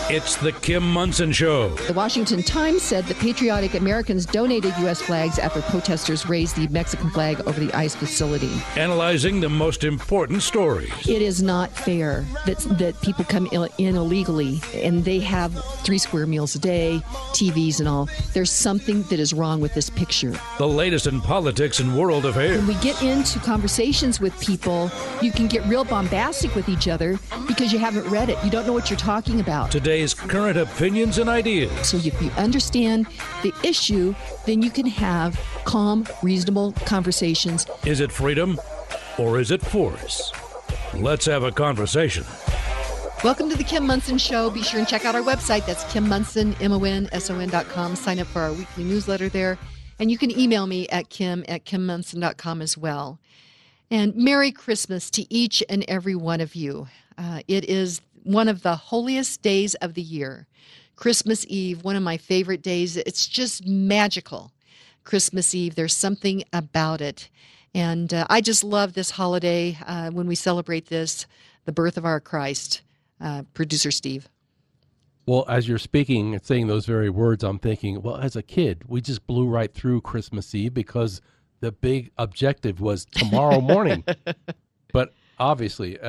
It's the Kim Monson Show. The Washington Times said that patriotic Americans donated U.S. flags after protesters raised the Mexican flag over the ICE facility. Analyzing the most important stories. It is not fair that people come in illegally and they have 3 square meals a day, TVs and all. There's something that is wrong with this picture. The latest in politics and world affairs. When we get into conversations with people, you can get real bombastic with each other because you haven't read it. You don't know what you're talking about. Today's current opinions and ideas. So if you understand the issue, then you can have calm, reasonable conversations. Is it freedom or is it force? Let's have a conversation. Welcome to the Kim Monson Show. Be sure and check out our website. That's Kim Monson, MONSON.com. Sign up for our weekly newsletter there. And you can email me at kim@kimmonson.com as well. And Merry Christmas to each and every one of you. It is one of the holiest days of the year. Christmas Eve, one of my favorite days. It's just magical. Christmas Eve, there's something about it. And I just love this holiday when we celebrate this, the birth of our Christ. Producer Steve. Well, as you're speaking and saying those very words, I'm thinking, well, as a kid, we just blew right through Christmas Eve because the big objective was tomorrow morning. But obviously,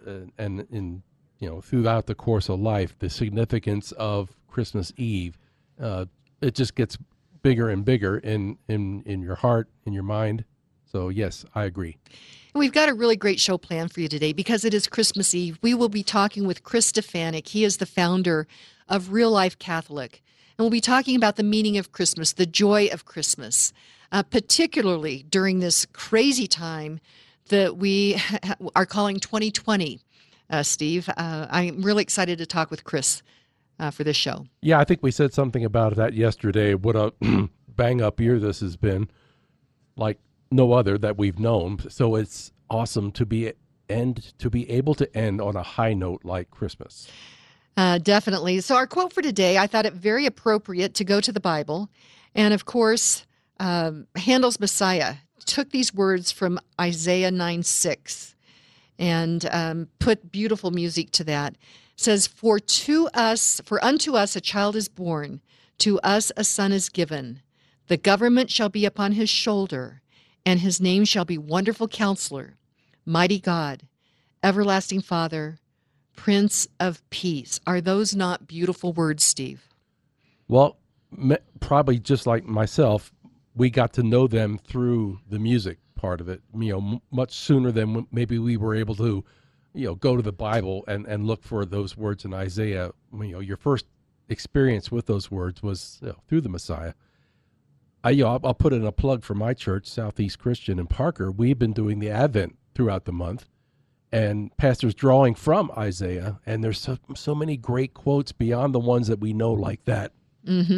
throughout the course of life, the significance of Christmas Eve, it just gets bigger and bigger in your heart, in your mind. So, yes, I agree. We've got a really great show planned for you today because it is Christmas Eve. We will be talking with Chris Stefanick. He is the founder of Real Life Catholic. And we'll be talking about the meaning of Christmas, the joy of Christmas, particularly during this crazy time that we are calling 2020. Steve, I'm really excited to talk with Chris for this show. Yeah, I think we said something about that yesterday. What a bang-up year this has been, like no other that we've known. So it's awesome to be able to end on a high note like Christmas. Definitely. So our quote for today, I thought it very appropriate to go to the Bible. And of course, Handel's Messiah took these words from Isaiah 9:6 and put beautiful music to that. It says, For unto us a child is born, to us a son is given. The government shall be upon his shoulder, and his name shall be Wonderful Counselor, Mighty God, Everlasting Father, Prince of Peace. Are those not beautiful words, Steve? Well, probably just like myself, we got to know them through the music part of it, much sooner than maybe we were able to, go to the Bible and look for those words in Isaiah. Your first experience with those words was through the Messiah. I'll put in a plug for my church, Southeast Christian in Parker. We've been doing the Advent throughout the month, and pastors drawing from Isaiah, and there's so many great quotes beyond the ones that we know like that. Mm-hmm.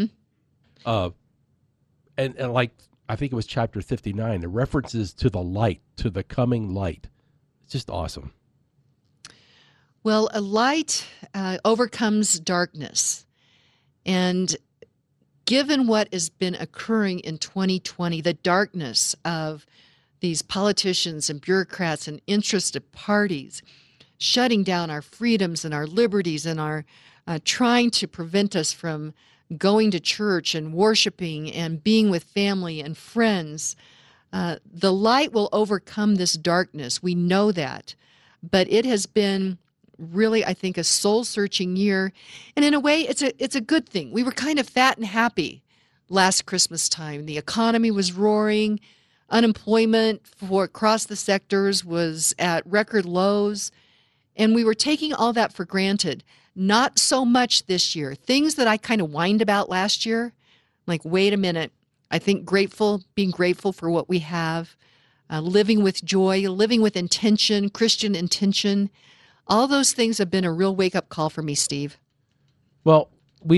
And like, I think it was chapter 59, the references to the light, to the coming light. It's just awesome. Well, a light overcomes darkness. And given what has been occurring in 2020, the darkness of these politicians and bureaucrats and interested parties shutting down our freedoms and our liberties and our trying to prevent us from going to church and worshiping and being with family and friends, the light will overcome this darkness. We know that. But it has been really, I think, a soul-searching year. And in a way, it's a good thing. We were kind of fat and happy last Christmas time. The economy was roaring. Unemployment across the sectors was at record lows. And we were taking all that for granted. Not so much this year. Things that I kind of whined about last year, like, wait a minute. I think being grateful for what we have, living with joy, living with intention, Christian intention. All those things have been a real wake-up call for me, Steve. Well,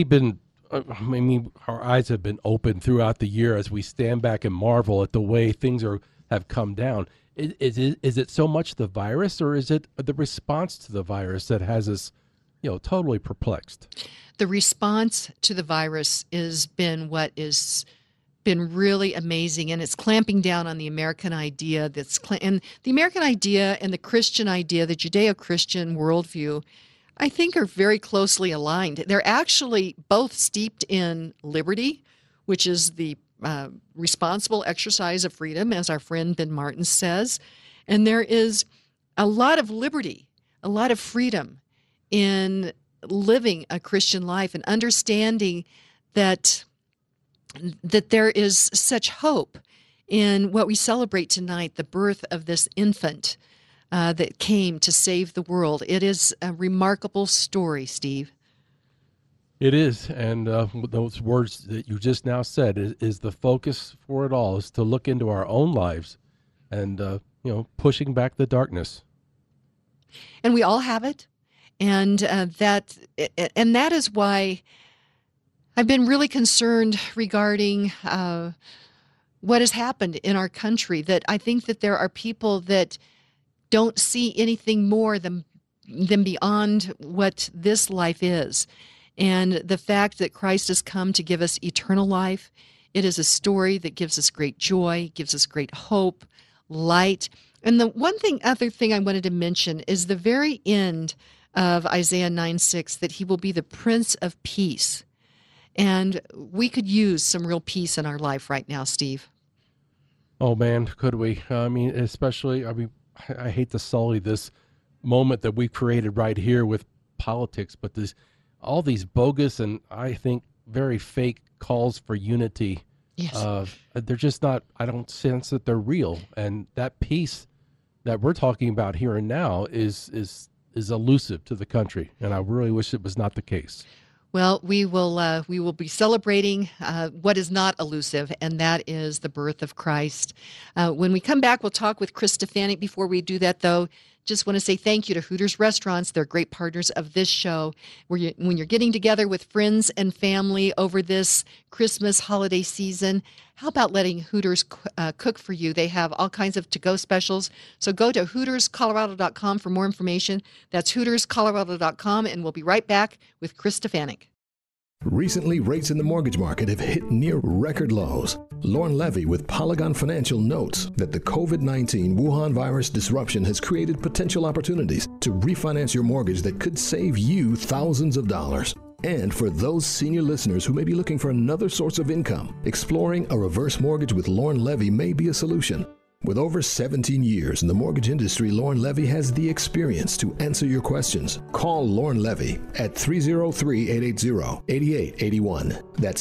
our eyes have been open throughout the year as we stand back and marvel at the way things have come down. Is it so much the virus, or is it the response to the virus that has us, totally perplexed? The response to the virus has been what has been really amazing, and it's clamping down on the American idea. And the American idea and the Christian idea, the Judeo-Christian worldview, I think are very closely aligned. They're actually both steeped in liberty, which is the responsible exercise of freedom, as our friend Ben Martin says. And there is a lot of liberty, a lot of freedom in living a Christian life and understanding that there is such hope in what we celebrate tonight, the birth of this infant that came to save the world. It is a remarkable story, Steve. It is, and those words that you just now said is the focus for it all, is to look into our own lives and, pushing back the darkness. And we all have it. And that is why I've been really concerned regarding what has happened in our country, that I think that there are people that don't see anything more than beyond what this life is. And the fact that Christ has come to give us eternal life, it is a story that gives us great joy, gives us great hope, light. And the other thing I wanted to mention is the very end of Isaiah 9:6, that he will be the Prince of Peace. And we could use some real peace in our life right now, Steve. Oh, man, could we? I hate to sully this moment that we've created right here with politics, but all these bogus and I think very fake calls for unity. Yes. They're just not, I don't sense that they're real. And that peace that we're talking about here and now is elusive to the country. And I really wish it was not the case. Well, we will be celebrating what is not elusive, and that is the birth of Christ. When we come back, we'll talk with Chris Stefanick. Before we do that, though, just want to say thank you to Hooters Restaurants. They're great partners of this show. When you're getting together with friends and family over this Christmas holiday season, how about letting Hooters cook for you? They have all kinds of to-go specials. So go to HootersColorado.com for more information. That's HootersColorado.com, and we'll be right back with Chris Stefanick. Recently, rates in the mortgage market have hit near record lows. Lauren Levy with Polygon Financial notes that the COVID-19 Wuhan virus disruption has created potential opportunities to refinance your mortgage that could save you thousands of dollars. And for those senior listeners who may be looking for another source of income, exploring a reverse mortgage with Lauren Levy may be a solution. With over 17 years in the mortgage industry, Lauren Levy has the experience to answer your questions. Call Lauren Levy at 303-880-8881. That's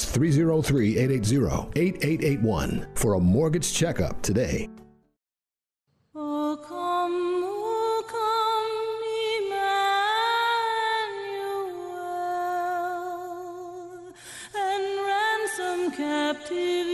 303-880-8881 for a mortgage checkup today. O come, Emmanuel, and ransom captive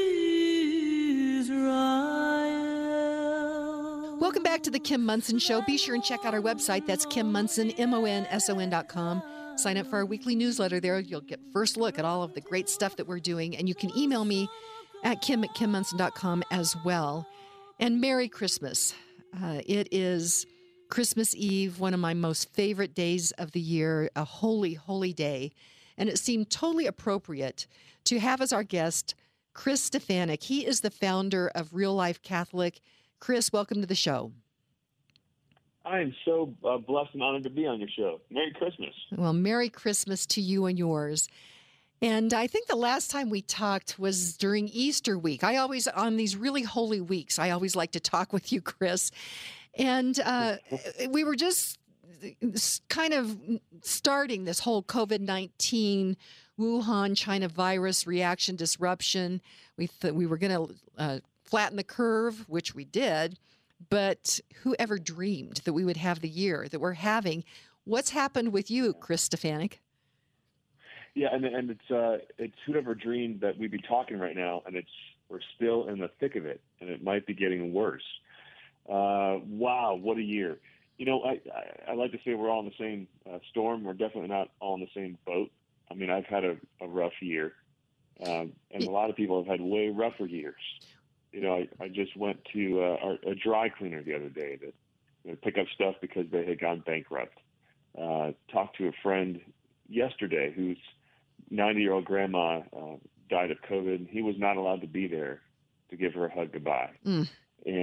Israel. Welcome back to the Kim Monson Show. Be sure and check out our website. That's Kim Monson, MONSON.com. Sign up for our weekly newsletter there. You'll get first look at all of the great stuff that we're doing. And you can email me at Kim@KimMonson.com as well. And Merry Christmas. It is Christmas Eve, one of my most favorite days of the year, a holy, holy day. And it seemed totally appropriate to have as our guest Chris Stefanick. He is the founder of Real Life Catholic. Chris, welcome to the show. I am so blessed and honored to be on your show. Merry Christmas. Well, Merry Christmas to you and yours. And I think the last time we talked was during Easter week. On these really holy weeks, I always like to talk with you, Chris. And we were just kind of starting this whole COVID-19 Wuhan, China virus reaction disruption. We were going to flatten the curve, which we did, but who ever dreamed that we would have the year that we're having? What's happened with you, Chris Stefanick? Yeah, and it's whoever dreamed that we'd be talking right now, and we're still in the thick of it, and it might be getting worse. Wow, what a year! You know, I like to say we're all in the same storm. We're definitely not all in the same boat. I mean, I've had a rough year, and a lot of people have had way rougher years. You know, I just went to a dry cleaner the other day to pick up stuff because they had gone bankrupt. Talked to a friend yesterday whose 90-year-old grandma died of COVID. He was not allowed to be there to give her a hug goodbye. And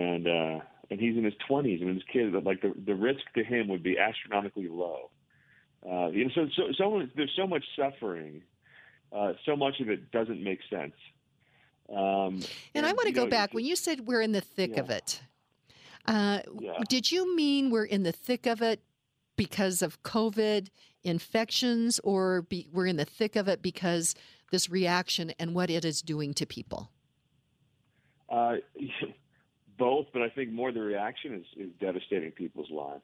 he's in his 20s. I mean, his kid, like the risk to him would be astronomically low. There's so much suffering. So much of it doesn't make sense. And I want to go back. When you said we're in the thick of it, did you mean we're in the thick of it because of COVID infections, or we're in the thick of it because this reaction and what it is doing to people? Both, but I think more the reaction is devastating people's lives.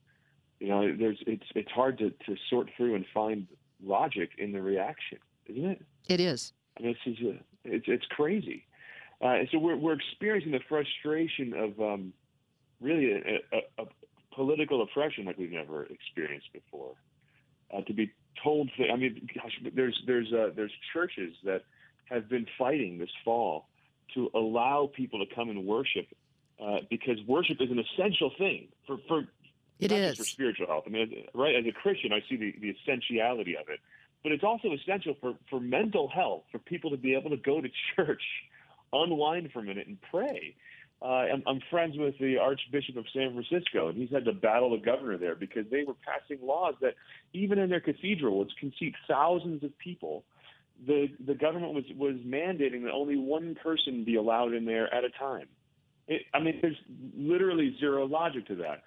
It's hard to sort through and find logic in the reaction, isn't it? It is. I mean, it's crazy. And so we're experiencing the frustration of really a political oppression like we've never experienced before. To be told, I mean, gosh, there's churches that have been fighting this fall to allow people to come and worship, because worship is an essential thing for it not is just for spiritual health. I mean, right, as a Christian, I see the essentiality of it, but it's also essential for mental health, for people to be able to go to church, unwind for a minute, and pray. I'm friends with the Archbishop of San Francisco, and he's had to battle the governor there because they were passing laws that even in their cathedral, which can seat thousands of people, the government was mandating that only one person be allowed in there at a time. There's literally zero logic to that.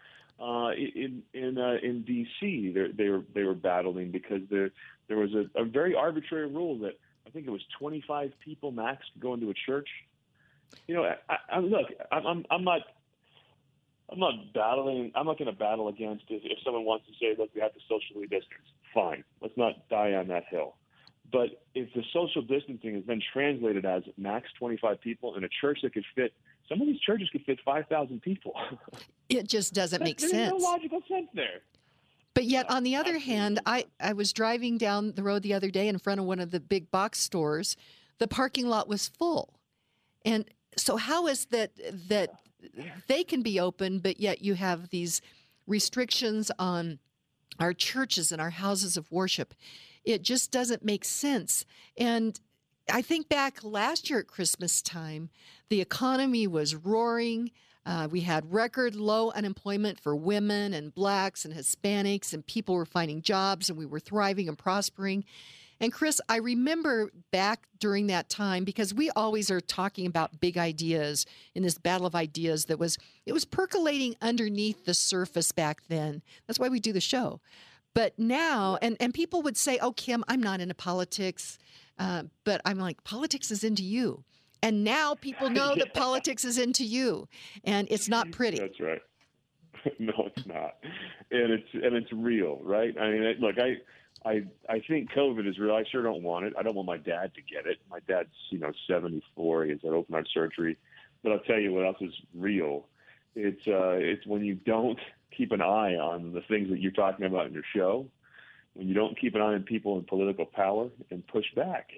In D.C., they were battling because there was a very arbitrary rule that I think it was 25 people max to go into a church. Look, I'm not battling. I'm not going to battle against if someone wants to say, look, we have to socially distance. Fine, let's not die on that hill. But if the social distancing has been translated as max 25 people in a church that could fit, some of these churches could fit 5,000 people. It just doesn't make sense. There's no logical sense there. But yet, on the other hand, I was driving down the road the other day in front of one of the big box stores. The parking lot was full. And so how is that they can be open, but yet you have these restrictions on our churches and our houses of worship? It just doesn't make sense. And I think back last year at Christmas time, the economy was roaring. We had record low unemployment for women and blacks and Hispanics, and people were finding jobs, and we were thriving and prospering. And Chris, I remember back during that time, because we always are talking about big ideas in this battle of ideas it was percolating underneath the surface back then. That's why we do the show. But now, and people would say, oh, Kim, I'm not into politics. But I'm like, politics is into you. And now people know that politics is into you, and it's not pretty. That's right. No, it's not. And it's real, right? I mean, look, I think COVID is real. I sure don't want it. I don't want my dad to get it. My dad's, 74. He has had open heart surgery. But I'll tell you what else is real. It's when you don't keep an eye on the things that you're talking about in your show, when you don't keep an eye on people in political power and push back,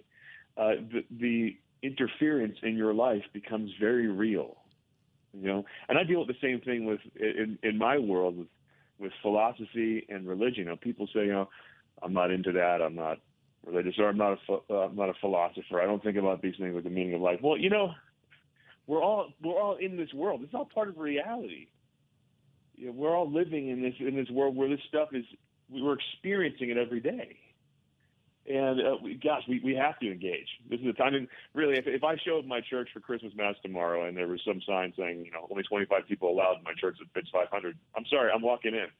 the interference in your life becomes very real. And I deal with the same thing with in my world with philosophy and religion. People say, I'm not into that. I'm not religious, or I'm not a philosopher. I don't think about these things like the meaning of life. Well, we're all in this world. It's all part of reality. We're all living in this world where this stuff is. We're experiencing it every day. And we have to engage. This is the time. And really, if I show up at my church for Christmas Mass tomorrow and there was some sign saying, only 25 people allowed in my church that fits 500, I'm sorry, I'm walking in.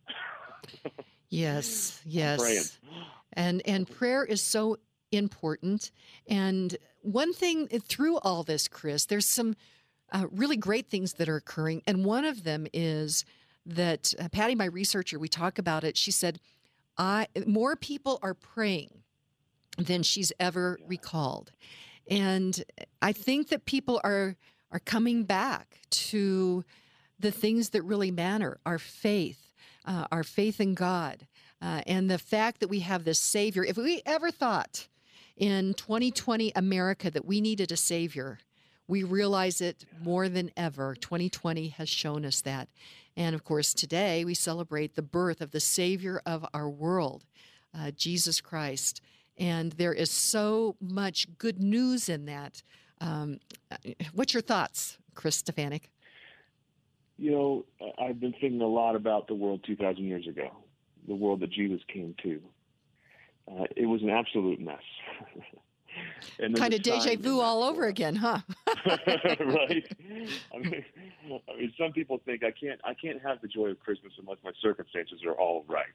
Yes. Praying. And prayer is so important. And one thing through all this, Chris, there's some really great things that are occurring. And one of them is that Patty, my researcher, we talk about it. She said, more people are praying than she's ever recalled. And I think that people are coming back to the things that really matter, our faith in God, and the fact that we have this Savior. If we ever thought in 2020 America that we needed a Savior, we realize it more than ever. 2020 has shown us that. And of course, today we celebrate the birth of the Savior of our world, Jesus Christ. And there is so much good news in that. What's your thoughts, Chris Stefanik? I've been thinking a lot about the world 2,000 years ago. the world that Jesus came to. It was an absolute mess. And Kind of deja vu all over again, huh? Right? I mean, some people think I can't have the joy of Christmas unless my circumstances are all right,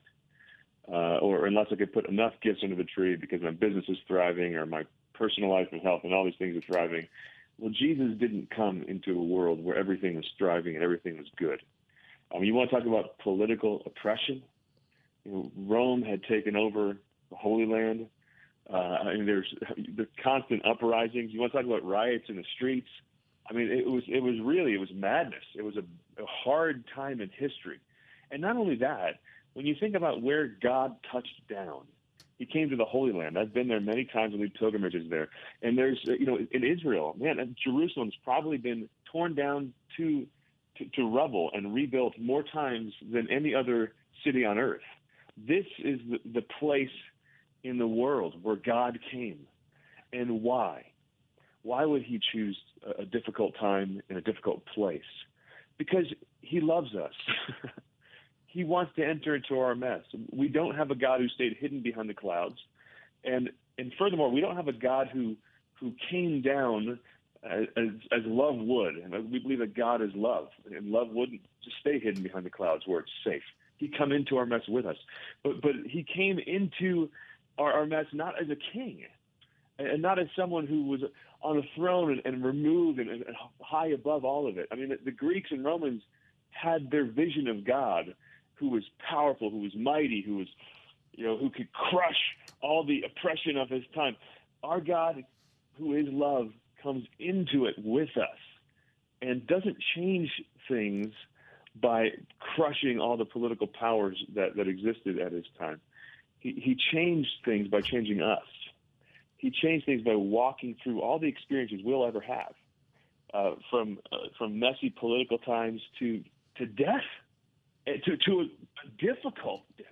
or unless I could put enough gifts under the tree because my business is thriving or my personal life and health and all these things are thriving. Well, Jesus didn't come into a world where everything was thriving and everything was good. You want to talk about political oppression? Rome had taken over the Holy Land. There's the constant uprisings. You want to talk about riots in the streets? It was madness. It was a hard time in history. And not only that, when you think about where God touched down, he came to the Holy Land. I've been there many times and lead pilgrimages there. And there's, in Israel, Jerusalem's probably been torn down to rubble and rebuilt more times than any other city on earth. This is the place in the world where God came. And why? Why would he choose a difficult time in a difficult place? Because he loves us. He wants to enter into our mess. We don't have a God who stayed hidden behind the clouds. And furthermore, we don't have a God who came down as love would. And we believe that God is love. And love wouldn't just stay hidden behind the clouds where it's safe. He'd come into our mess with us. But he came into our mess not as a king and not as someone who was on a throne and removed and high above all of it. The Greeks and Romans had their vision of God, who was powerful, who was mighty, who was, who could crush all the oppression of his time. Our God, who is love, comes into it with us and doesn't change things by crushing all the political powers that existed at his time. He changed things by changing us. He changed things by walking through all the experiences we'll ever have, from messy political times to death. To a difficult death,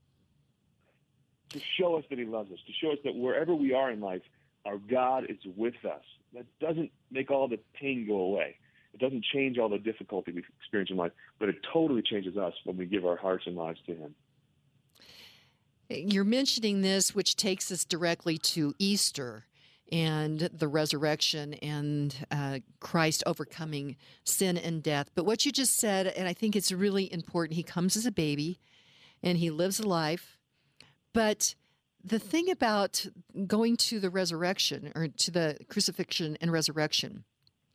to show us that he loves us, to show us that wherever we are in life, our God is with us. That doesn't make all the pain go away. It doesn't change all the difficulty we experience in life, but it totally changes us when we give our hearts and lives to him. You're mentioning this, which takes us directly to Easter and the resurrection and Christ overcoming sin and death. But what you just said, and I think it's really important, he comes as a baby and he lives a life. But the thing about going to the resurrection or to the crucifixion and resurrection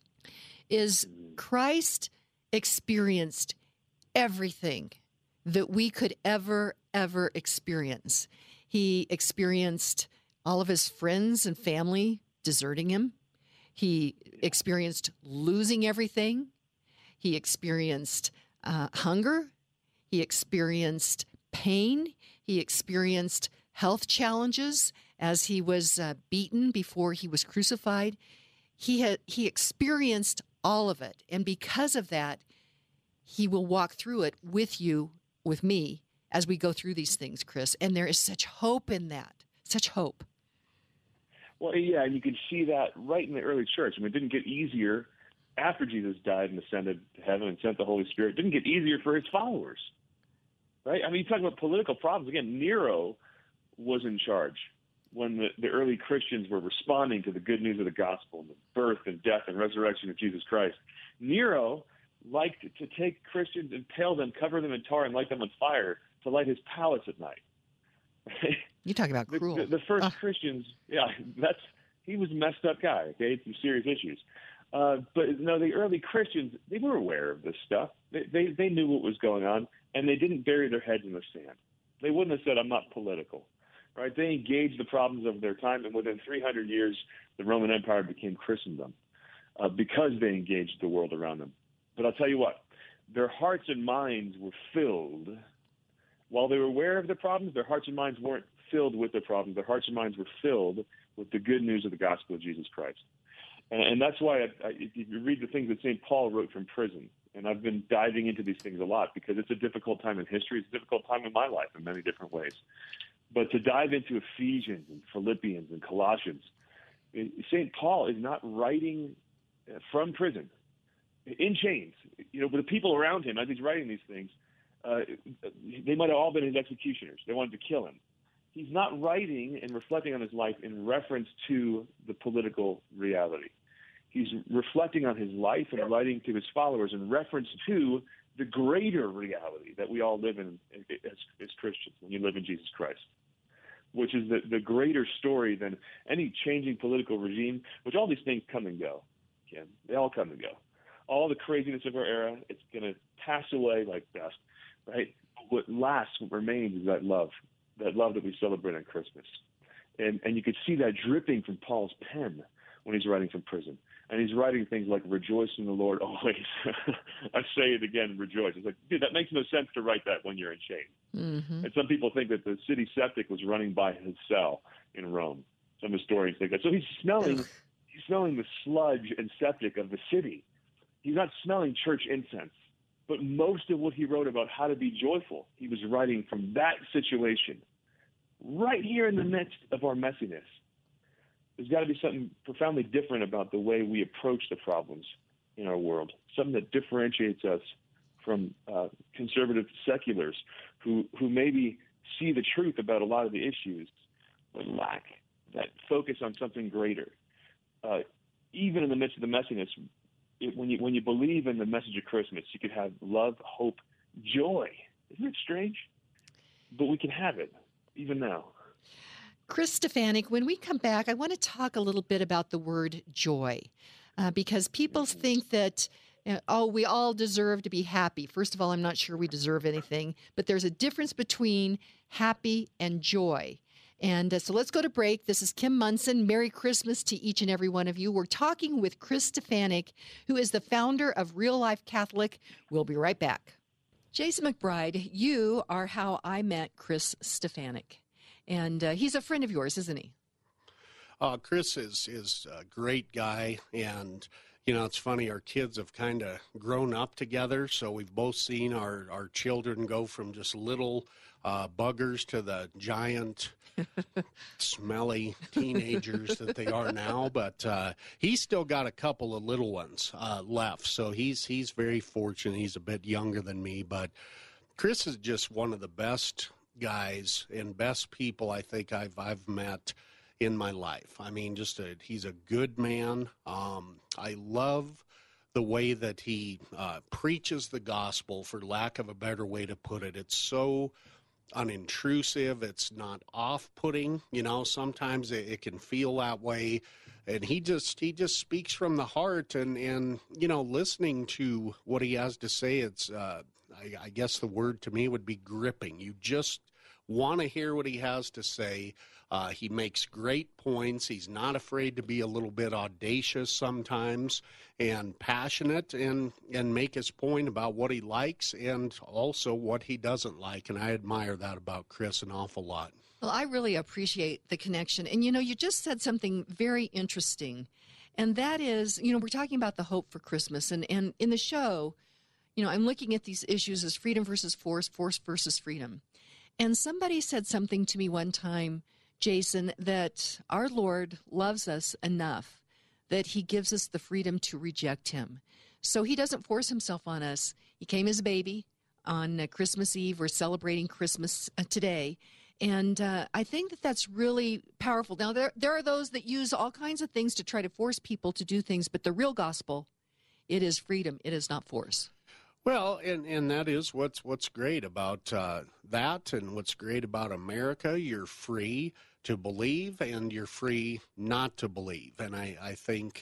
is Christ experienced everything that we could ever experience. He experienced all of his friends and family deserting him. He experienced losing everything. He experienced hunger. He experienced pain. He experienced health challenges as he was beaten before he was crucified. He experienced all of it. And because of that, he will walk through it with you, with me, as we go through these things, Chris. And there is such hope in that, such hope. Well, yeah, and you can see that right in the early church. It didn't get easier after Jesus died and ascended to heaven and sent the Holy Spirit. It didn't get easier for his followers, right? You talk about political problems. Again, Nero was in charge when the early Christians were responding to the good news of the gospel and the birth and death and resurrection of Jesus Christ. Nero liked to take Christians, impale them, cover them in tar, and light them on fire to light his palace at night. You talk about cruel. The first Christians, he was a messed up guy. Okay, had some serious issues. But no, the early Christians, they were aware of this stuff. They knew what was going on, and they didn't bury their heads in the sand. They wouldn't have said, "I'm not political." Right? They engaged the problems of their time, and within 300 years, the Roman Empire became Christendom because they engaged the world around them. But I'll tell you what, their hearts and minds were filled. While they were aware of the problems, their hearts and minds weren't filled with the problems. Their hearts and minds were filled with the good news of the gospel of Jesus Christ. And that's why if you read the things that St. Paul wrote from prison, and I've been diving into these things a lot because it's a difficult time in history. It's a difficult time in my life in many different ways. But to dive into Ephesians and Philippians and Colossians, St. Paul is not writing from prison, in chains, but the people around him, as he's writing these things, They might have all been his executioners. They wanted to kill him. He's not writing and reflecting on his life in reference to the political reality. He's reflecting on his life and writing to his followers in reference to the greater reality that we all live in as Christians when you live in Jesus Christ, which is the greater story than any changing political regime, which all these things come and go, Ken. They all come and go. All the craziness of our era, it's going to pass away like dust, right? What lasts, what remains is that love that we celebrate on Christmas. And you could see that dripping from Paul's pen when he's writing from prison. And he's writing things like, rejoice in the Lord always. I say it again, rejoice. It's like, dude, that makes no sense to write that when you're in chains. Mm-hmm. And some people think that the city septic was running by his cell in Rome. Some historians think that. So he's smelling the sludge and septic of the city. He's not smelling church incense. But most of what he wrote about how to be joyful, he was writing from that situation, right here in the midst of our messiness. There's got to be something profoundly different about the way we approach the problems in our world, something that differentiates us from conservative seculars who maybe see the truth about a lot of the issues, but lack that focus on something greater. Even in the midst of the messiness, when you believe in the message of Christmas, you could have love, hope, joy. Isn't it strange? But we can have it, even now. Chris Stefanick, when we come back, I want to talk a little bit about the word joy, because people think that, we all deserve to be happy. First of all, I'm not sure we deserve anything, but there's a difference between happy and joy. And so let's go to break. This is Kim Monson. Merry Christmas to each and every one of you. We're talking with Chris Stefanick, who is the founder of Real Life Catholic. We'll be right back. Jason McBride, you are how I met Chris Stefanick. And he's a friend of yours, isn't he? Chris is a great guy, and it's funny. Our kids have kind of grown up together, so we've both seen our children go from just little buggers to the giant, smelly teenagers that they are now. But he's still got a couple of little ones left, so he's very fortunate. He's a bit younger than me, but Chris is just one of the best guys and best people I think I've met in my life. I mean, he's a good man. I love the way that he preaches the gospel, for lack of a better way to put it. It's so unintrusive. It's not off-putting. Sometimes it can feel that way. And he just speaks from the heart, and listening to what he has to say, it's I guess the word to me would be gripping. You just want to hear what he has to say. He makes great points. He's not afraid to be a little bit audacious sometimes and passionate and make his point about what he likes and also what he doesn't like. And I admire that about Chris an awful lot. Well, I really appreciate the connection. And, you just said something very interesting. And that is, we're talking about the hope for Christmas. And in the show, I'm looking at these issues as freedom versus force, force versus freedom. And somebody said something to me one time, Jason, that our Lord loves us enough that he gives us the freedom to reject him. So he doesn't force himself on us. He came as a baby on Christmas Eve. We're celebrating Christmas today. And I think that that's really powerful. Now, there are those that use all kinds of things to try to force people to do things, but the real gospel, it is freedom. It is not force. Well, and that is what's great about that, and what's great about America. You're free to believe, and you're free not to believe. And I think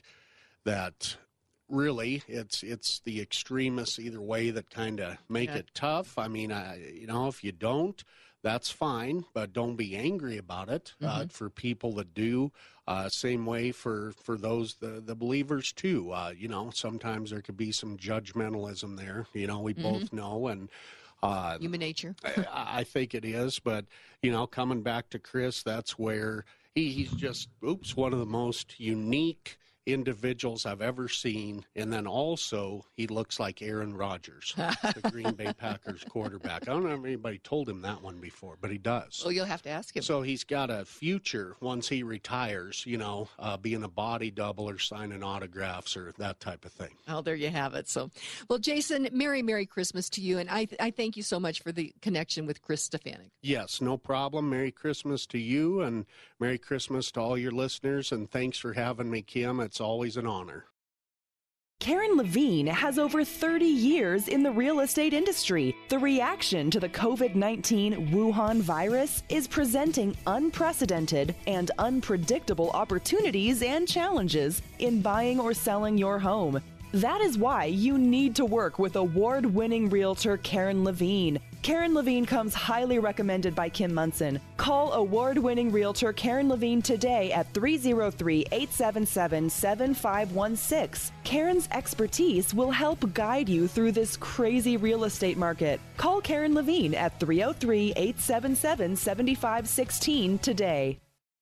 that really it's the extremists either way that kind of make it tough. I mean, if you don't, that's fine, but don't be angry about it. For people that do, same way for those the believers too. Sometimes there could be some judgmentalism there. We both know, and human nature. I think it is, but coming back to Chris, that's where he's just one of the most unique individuals I've ever seen. And then also, he looks like Aaron Rodgers, the Green Bay Packers quarterback. I don't know if anybody told him that one before, but he does. Well, you'll have to ask him. So he's got a future once he retires, being a body double or signing autographs or that type of thing. Oh, there you have it. So, well, Jason, Merry Christmas to you. And I thank you so much for the connection with Chris Stefanik. Yes, no problem. Merry Christmas to you, and Merry Christmas to all your listeners. And thanks for having me, Kim. It's always an honor. Karen Levine has over 30 years in the real estate industry. The reaction to the COVID-19 Wuhan virus is presenting unprecedented and unpredictable opportunities and challenges in buying or selling your home. That is why you need to work with award-winning realtor Karen Levine. Karen Levine comes highly recommended by Kim Munson. Call award-winning realtor Karen Levine today at 303-877-7516. Karen's expertise will help guide you through this crazy real estate market. Call Karen Levine at 303-877-7516 today.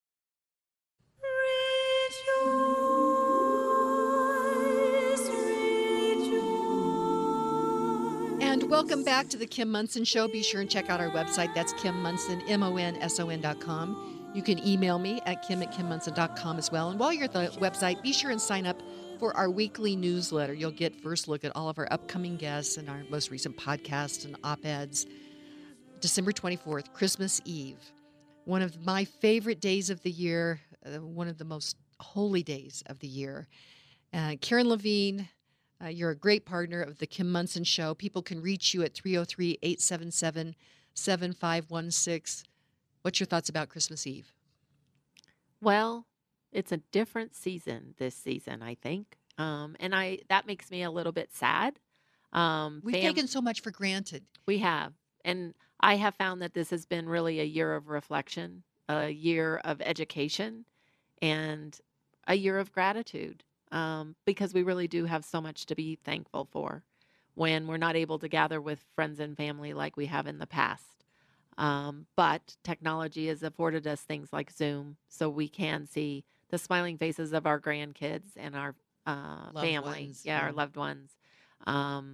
And welcome back to the Kim Munson Show. Be sure and check out our website. That's Kim Munson, MONSON.com. You can email me at kim@kimmunson.com as well. And while you're at the website, be sure and sign up for our weekly newsletter. You'll get first look at all of our upcoming guests and our most recent podcasts and op-eds. December 24th, Christmas Eve. One of my favorite days of the year, one of the most holy days of the year. Karen Levine, you're a great partner of the Kim Munson Show. People can reach you at 303-877-7516. What's your thoughts about Christmas Eve? Well, it's a different season this season, I think. And that makes me a little bit sad. We've taken so much for granted. We have. And I have found that this has been really a year of reflection, a year of education, and a year of gratitude. Because we really do have so much to be thankful for when we're not able to gather with friends and family like we have in the past. But technology has afforded us things like Zoom, so we can see the smiling faces of our grandkids and our family, our loved ones. I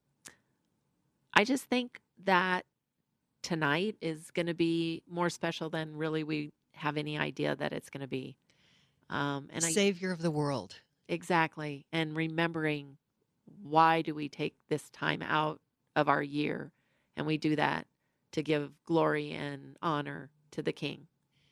just think that tonight is going to be more special than really we have any idea that it's going to be. Savior of the world. Exactly. And remembering, why do we take this time out of our year? And we do that to give glory and honor to the King.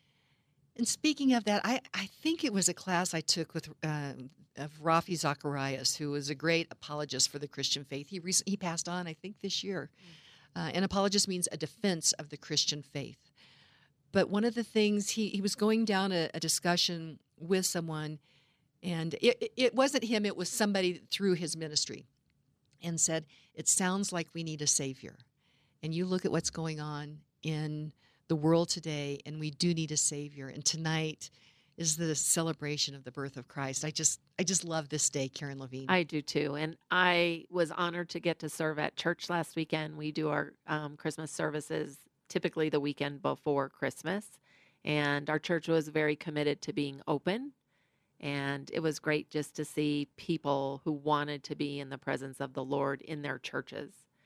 And speaking of that, I think it was a class I took with of Rafi Zacharias, who was a great apologist for the Christian faith. He passed on, I think, this year. An apologist means a defense of the Christian faith. But one of the things, he was going down a discussion with someone, and it wasn't him, it was somebody through his ministry, and said, it sounds like we need a Savior. And you look at what's going on in the world today, and we do need a Savior. And tonight is the celebration of the birth of Christ. I just love this day, Karen Levine. I do too. And I was honored to get to serve at church last weekend. We do our Christmas services typically the weekend before Christmas. And our church was very committed to being open. And it was great just to see people who wanted to be in the presence of the Lord in their churches.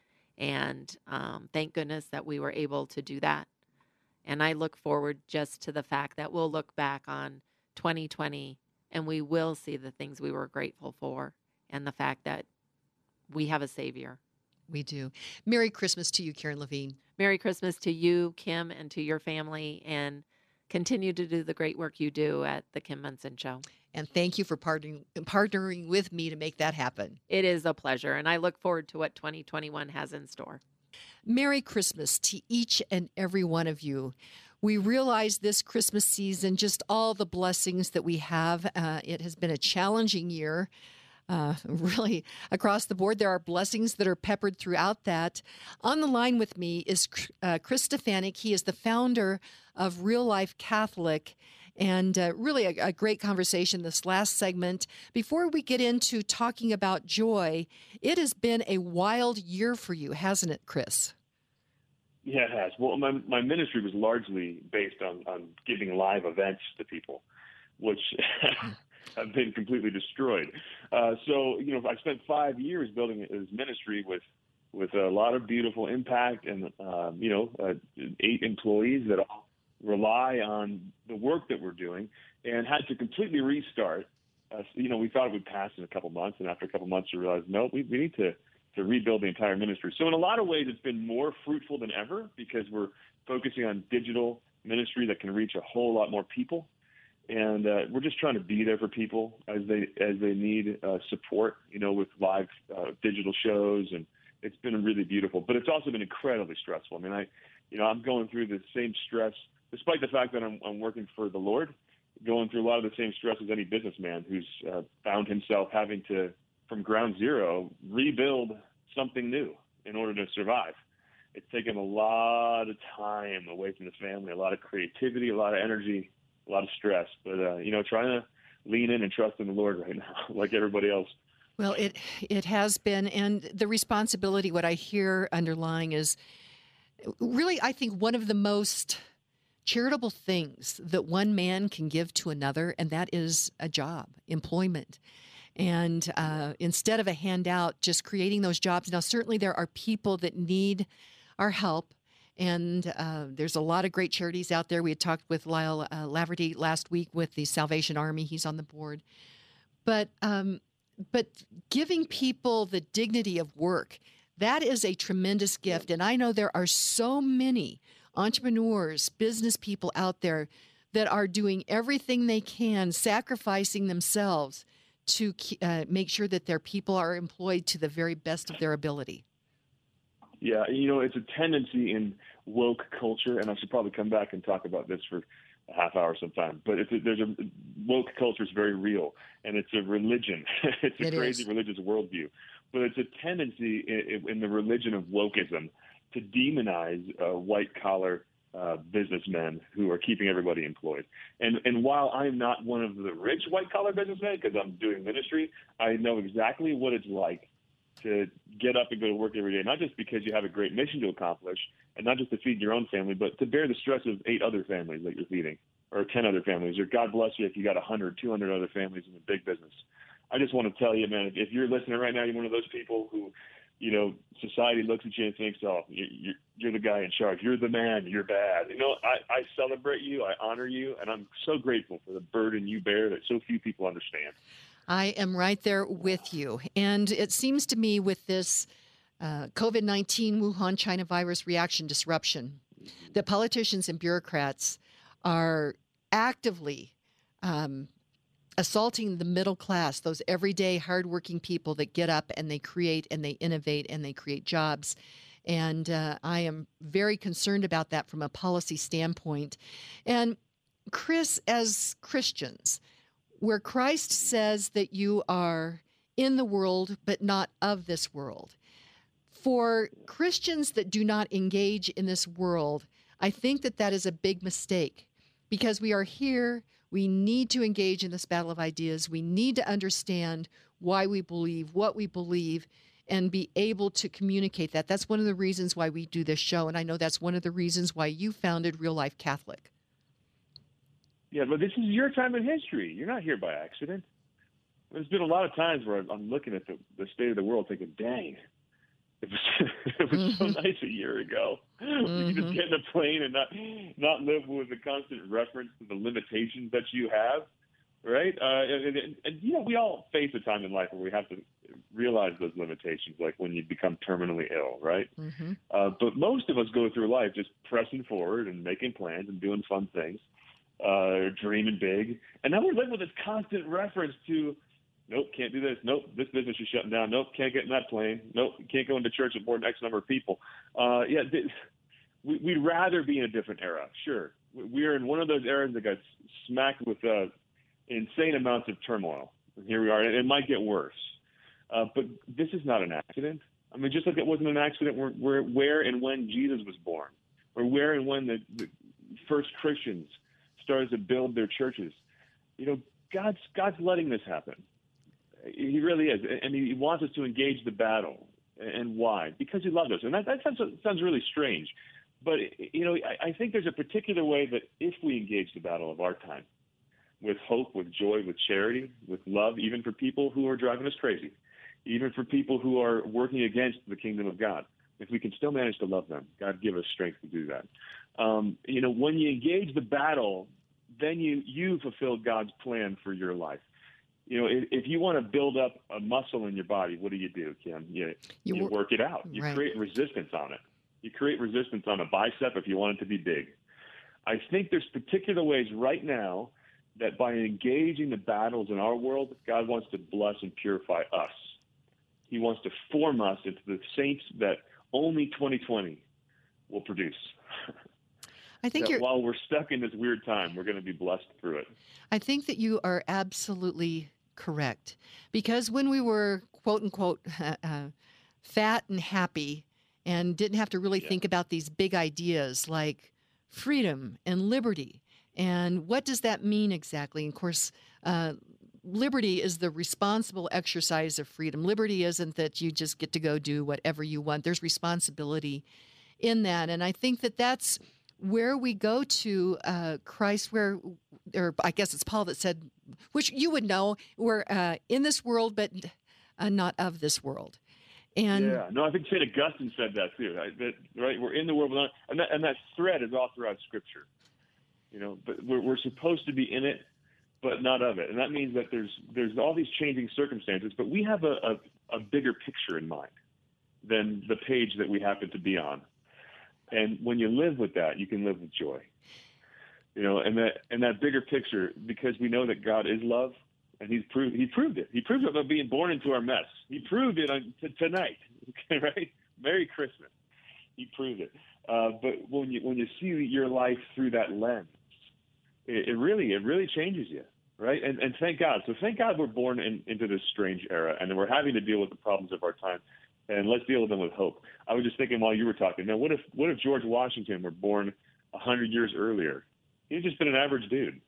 And thank goodness that we were able to do that. And I look forward just to the fact that we'll look back on 2020 and we will see the things we were grateful for and the fact that we have a Savior. We do. Merry Christmas to you, Karen Levine. Merry Christmas to you, Kim, and to your family, and continue to do the great work you do at the Kim Munson Show. And thank you for partnering with me to make that happen. It is a pleasure, and I look forward to what 2021 has in store. Merry Christmas to each and every one of you. We realize this Christmas season, just all the blessings that we have. It has been a challenging year. Really, across the board, there are blessings that are peppered throughout that. On the line with me is Chris Stefanik. He is the founder of Real Life Catholic, and really a great conversation this last segment. Before we get into talking about joy, it has been a wild year for you, hasn't it, Chris? Yeah, it has. Well, my ministry was largely based on giving live events to people, which have been completely destroyed. So, I spent 5 years building this ministry with a lot of beautiful impact and, 8 employees that all rely on the work that we're doing, and had to completely restart. We thought it would pass in a couple months, and after a couple months we realized, no, we need to rebuild the entire ministry. So in a lot of ways, it's been more fruitful than ever because we're focusing on digital ministry that can reach a whole lot more people. And we're just trying to be there for people as they need support, with live digital shows. And it's been really beautiful, but it's also been incredibly stressful. I mean, I'm going through the same stress, despite the fact that I'm working for the Lord, going through a lot of the same stress as any businessman who's found himself having to, from ground zero, rebuild something new in order to survive. It's taken a lot of time away from the family, a lot of creativity, a lot of energy, a lot of stress. But, trying to lean in and trust in the Lord right now, like everybody else. Well, it has been. And the responsibility, what I hear underlying is really, I think, one of the most charitable things that one man can give to another, and that is a job, employment. And instead of a handout, just creating those jobs. Now, certainly there are people that need our help, and there's a lot of great charities out there. We had talked with Lyle Laverty last week with the Salvation Army. He's on the board. But giving people the dignity of work, that is a tremendous gift. And I know there are so many entrepreneurs, business people out there that are doing everything they can, sacrificing themselves to make sure that their people are employed to the very best of their ability. Yeah, it's a tendency in woke culture, and I should probably come back and talk about this for a half hour sometime. But woke culture is very real, and it's a religion. It's a crazy religious worldview. But it's a tendency in the religion of wokeism to demonize white-collar businessmen who are keeping everybody employed. And while I'm not one of the rich white-collar businessmen, because I'm doing ministry, I know exactly what it's like to get up and go to work every day, not just because you have a great mission to accomplish, and not just to feed your own family, but to bear the stress of 8 other families that you're feeding, or 10 other families, or God bless you if you got 100, 200 other families in a big business. I just want to tell you, man, if you're listening right now, you're one of those people who, society looks at you and thinks, oh, you're the guy in charge. You're the man. You're bad. I celebrate you. I honor you. And I'm so grateful for the burden you bear that so few people understand. I am right there with you. And it seems to me with this COVID-19 Wuhan China virus reaction disruption, that politicians and bureaucrats are actively assaulting the middle class, those everyday hardworking people that get up and they create and they innovate and they create jobs. And I am very concerned about that from a policy standpoint. And Chris, as Christians, where Christ says that you are in the world but not of this world, for Christians that do not engage in this world, I think that is a big mistake, because we are here. We need to engage in this battle of ideas. We need to understand why we believe, what we believe, and be able to communicate that. That's one of the reasons why we do this show, and I know that's one of the reasons why you founded Real Life Catholic. Yeah, but this is your time in history. You're not here by accident. There's been a lot of times where I'm looking at the state of the world thinking, dang, it was so nice a year ago. You could just get in a plane and not live with a constant reference to the limitations that you have, right? And we all face a time in life where we have to realize those limitations, like when you become terminally ill, right? Mm-hmm. But most of us go through life just pressing forward and making plans and doing fun things, dreaming big. And now we're living with this constant reference to, nope, can't do this. Nope, this business is shutting down. Nope, can't get in that plane. Nope, can't go into church with more than X number of people. We'd rather be in a different era. Sure, we are in one of those eras that got smacked with insane amounts of turmoil. And here we are. It might get worse. But this is not an accident. I mean, just like it wasn't an accident where and when Jesus was born, or where and when the first Christians started to build their churches. God's letting this happen. He really is, and he wants us to engage the battle. And why? Because he loves us. And that sounds really strange. But, I think there's a particular way that if we engage the battle of our time, with hope, with joy, with charity, with love, even for people who are driving us crazy, even for people who are working against the kingdom of God. If we can still manage to love them, God give us strength to do that. When you engage the battle, then you fulfill God's plan for your life. If you want to build up a muscle in your body, what do, Kim? You work it out. You create resistance on it. You create resistance on a bicep if you want it to be big. I think there's particular ways right now that by engaging the battles in our world, God wants to bless and purify us. He wants to form us into the saints that only 2020 will produce. I think while we're stuck in this weird time, we're going to be blessed through it. I think that you are absolutely correct. Because when we were, quote unquote, fat and happy and didn't have to really think about these big ideas like freedom and liberty, and what does that mean exactly? And of course, liberty is the responsible exercise of freedom. Liberty isn't that you just get to go do whatever you want. There's responsibility in that. And I think that that's where we go to Christ, or I guess it's Paul that said, which you would know, we're in this world, but not of this world. And I think St. Augustine said that too. Right? We're in the world, and that thread is all throughout Scripture. But we're supposed to be in it, but not of it, and that means that there's all these changing circumstances. But we have a bigger picture in mind than the page that we happen to be on. And when you live with that, you can live with joy. And that bigger picture, because we know that God is love, and He proved it. He proved it by being born into our mess. He proved it tonight, right? Merry Christmas. He proved it. But when you see your life through that lens, it really changes you, right? And thank God. So thank God we're born into this strange era, and we're having to deal with the problems of our time. And let's deal with them with hope. I was just thinking while you were talking, man, what if George Washington were born 100 years earlier? He'd just been an average dude.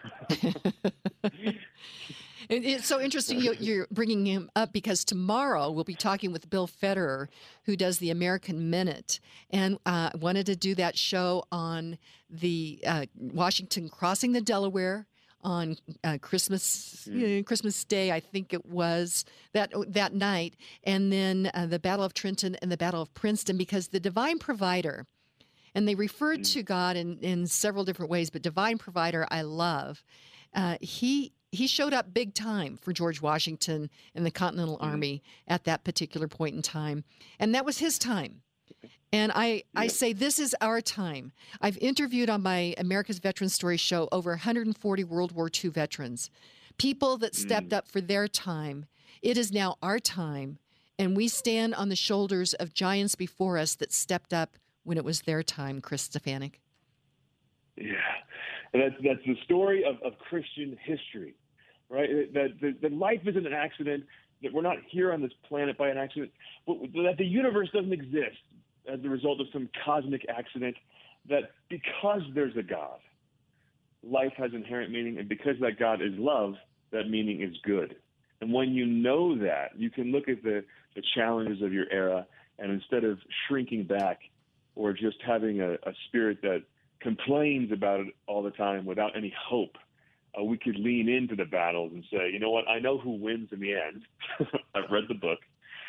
It's so interesting you're bringing him up, because tomorrow we'll be talking with Bill Federer, who does the American Minute, and wanted to do that show on the Washington crossing the Delaware on Christmas Day, I think it was, that night, and then the Battle of Trenton and the Battle of Princeton, because the divine provider, and they referred to God in several different ways, but divine provider I love, he showed up big time for George Washington and the Continental Army at that particular point in time, and that was his time. And I say this is our time. I've interviewed on my America's Veteran Story show over 140 World War II veterans, people that stepped up for their time. It is now our time, and we stand on the shoulders of giants before us that stepped up when it was their time, Chris Stefanik. Yeah, and that's the story of Christian history, right? That life isn't an accident, that we're not here on this planet by an accident, that the universe doesn't exist as a result of some cosmic accident, that because there's a God, life has inherent meaning, and because that God is love, that meaning is good. And when you know that, you can look at the challenges of your era, and instead of shrinking back or just having a spirit that complains about it all the time without any hope, we could lean into the battles and say, you know what, I know who wins in the end. I've read the book.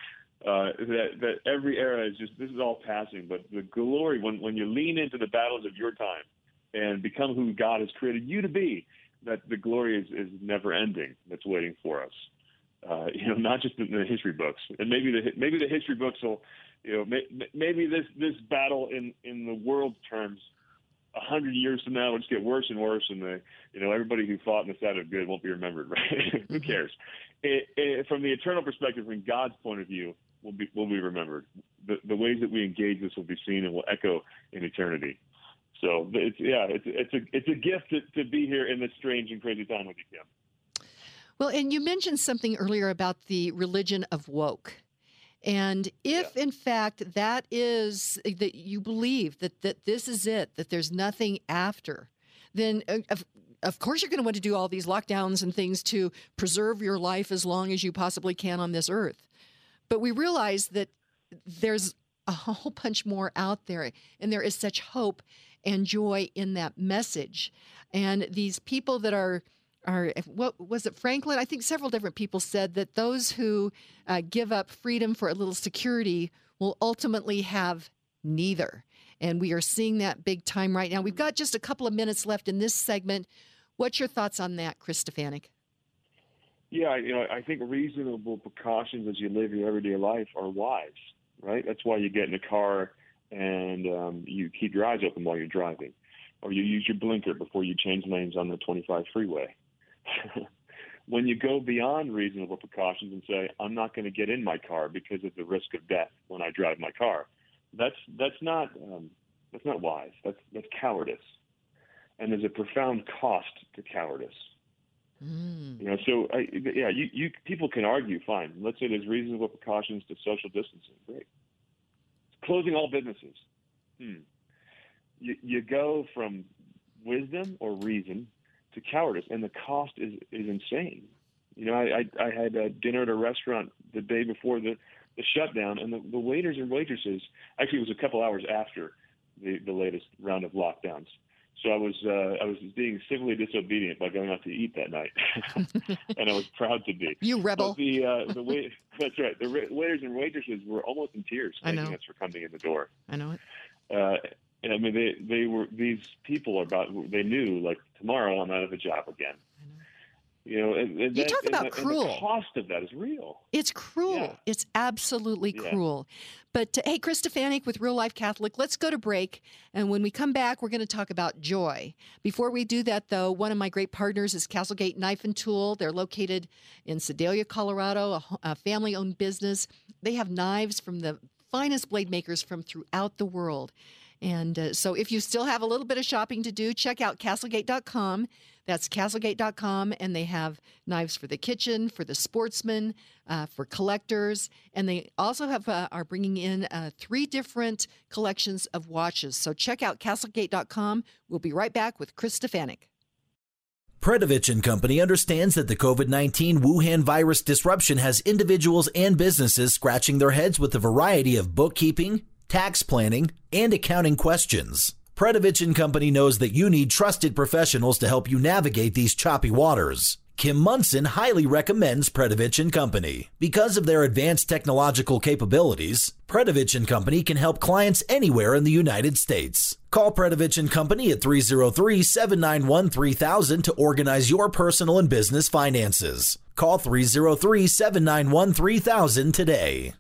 That every era is this is all passing, but the glory, when you lean into the battles of your time and become who God has created you to be, that the glory is never ending. That's waiting for us. Not just in the history books, and maybe the history books will, maybe this battle in the world terms, 100 years from now, will just get worse and worse, and everybody who fought on the side of good won't be remembered, right? Who cares? From the eternal perspective, from God's point of view, will be remembered. The ways that we engage this will be seen and will echo in eternity. So it's a gift to be here in this strange and crazy time with you, Kim. Well, and you mentioned something earlier about the religion of woke. And if, in fact, that is that you believe that this is it, that there's nothing after, then of course you're going to want to do all these lockdowns and things to preserve your life as long as you possibly can on this earth. But we realize that there's a whole bunch more out there, and there is such hope and joy in that message. And these people that are what was it, Franklin? I think several different people said that those who give up freedom for a little security will ultimately have neither. And we are seeing that big time right now. We've got just a couple of minutes left in this segment. What's your thoughts on that, Chris Stefanik? Yeah, I think reasonable precautions as you live your everyday life are wise, right? That's why you get in a car and you keep your eyes open while you're driving, or you use your blinker before you change lanes on the 25 freeway. When you go beyond reasonable precautions and say, I'm not going to get in my car because of the risk of death when I drive my car, that's not wise. That's cowardice, and there's a profound cost to cowardice. So people can argue, fine. Let's say there's reasonable precautions to social distancing. Great. Closing all businesses. You go from wisdom or reason to cowardice, and the cost is insane. I had dinner at a restaurant the day before the shutdown, and the waiters and waitresses, actually it was a couple hours after the latest round of lockdowns. So I was being civilly disobedient by going out to eat that night, and I was proud to be. You rebel. But that's right. The waiters and waitresses were almost in tears thanking us for coming in the door. I know it. And I mean, they were, these people they knew, like, tomorrow I'm out of a job again. And you talk about cruel. And the cost of that is real. It's cruel. Yeah. It's absolutely cruel. But hey, Chris Stefanik with Real Life Catholic, let's go to break. And when we come back, we're going to talk about joy. Before we do that, though, one of my great partners is Castlegate Knife and Tool. They're located in Sedalia, Colorado, a family-owned business. They have knives from the finest blade makers from throughout the world. And so if you still have a little bit of shopping to do, check out Castlegate.com. That's Castlegate.com, and they have knives for the kitchen, for the sportsman, for collectors, and they also are bringing in 3 different collections of watches. So check out Castlegate.com. We'll be right back with Chris Stefanik. Predovich & Company understands that the COVID-19 Wuhan virus disruption has individuals and businesses scratching their heads with a variety of bookkeeping, tax planning, and accounting questions. Predovich & Company knows that you need trusted professionals to help you navigate these choppy waters. Kim Munson highly recommends Predovich & Company. Because of their advanced technological capabilities, Predovich & Company can help clients anywhere in the United States. Call Predovich & Company at 303-791-3000 to organize your personal and business finances. Call 303-791-3000 today.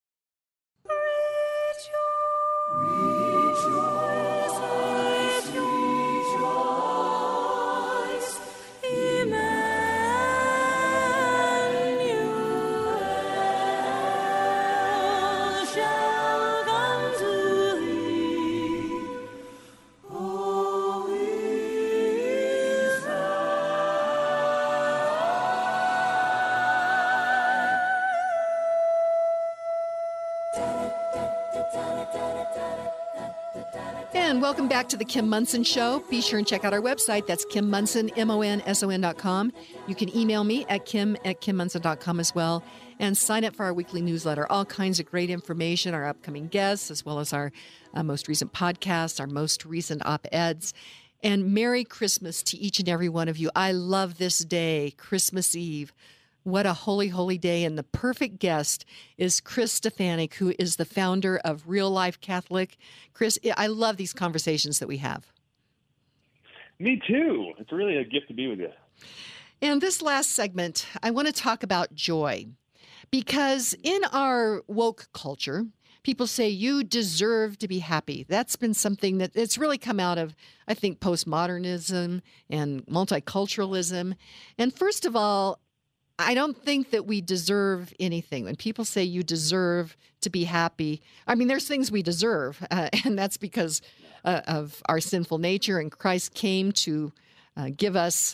And welcome back to the Kim Munson Show. Be sure and check out our website. That's Kim Munson, MONSON.com. You can email me at kim@kimmunson.com as well. And sign up for our weekly newsletter. All kinds of great information, our upcoming guests, as well as our most recent podcasts, our most recent op-eds. And Merry Christmas to each and every one of you. I love this day, Christmas Eve. What a holy, holy day. And the perfect guest is Chris Stefanik, who is the founder of Real Life Catholic. Chris, I love these conversations that we have. Me too. It's really a gift to be with you. And this last segment, I want to talk about joy. Because in our woke culture, people say you deserve to be happy. That's been something that it's really come out of, I think, postmodernism and multiculturalism. And first of all, I don't think that we deserve anything. When people say you deserve to be happy, I mean, there's things we deserve, and that's because of our sinful nature, and Christ came to give us